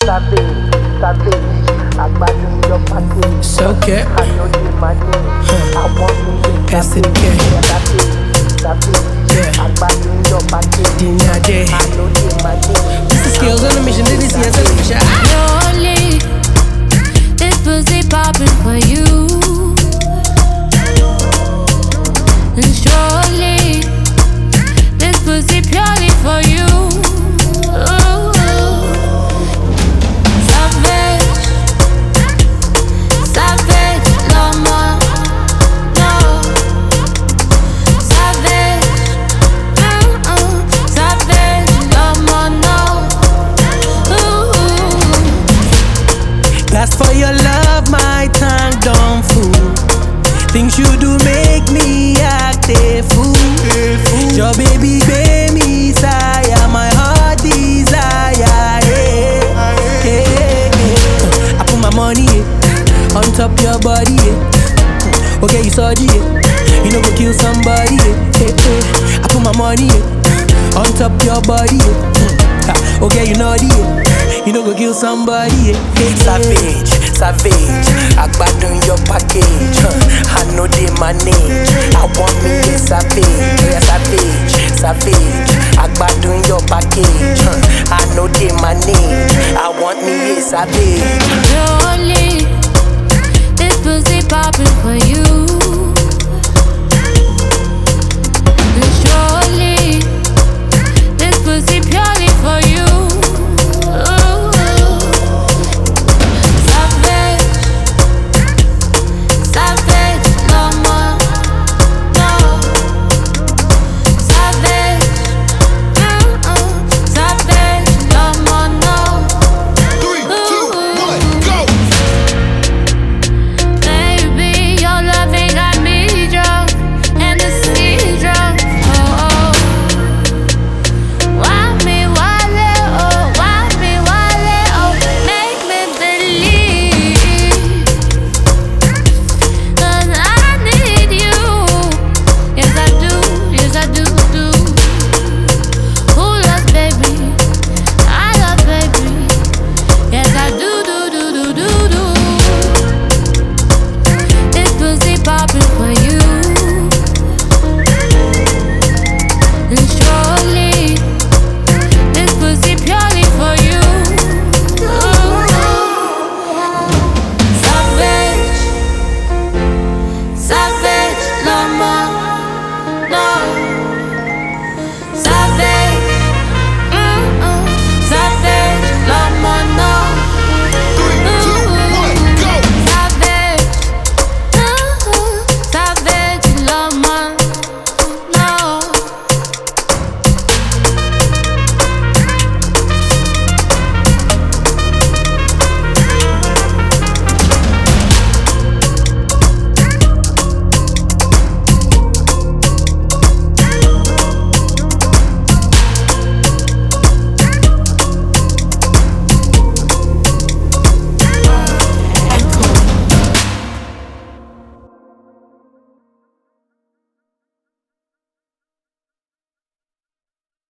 It's okay. Pass it again. Yeah. Dinner day. This is skills on a mission. This is yes on a mission. Slowly, this pussy popping for you. And surely, this pussy purely for you. Ooh. Savage, savage, no more, no. Savage, savage, no more, no. Ooh. That's for your love, my tongue don't fool. Things you do make me act a fool. Your baby, baby, sire, my heart desire. Hey, hey, hey. I put my money on top your body. Okay, you saw it. You know go kill somebody. Hey, hey. I put my money on top your body. Okay, you know it. You know go kill somebody. Hey, Savage, savage, agbadun your package. I know they manage. I want me a savage, yeah, savage, savage, agbadun your package. I know they manage. I want me a savage.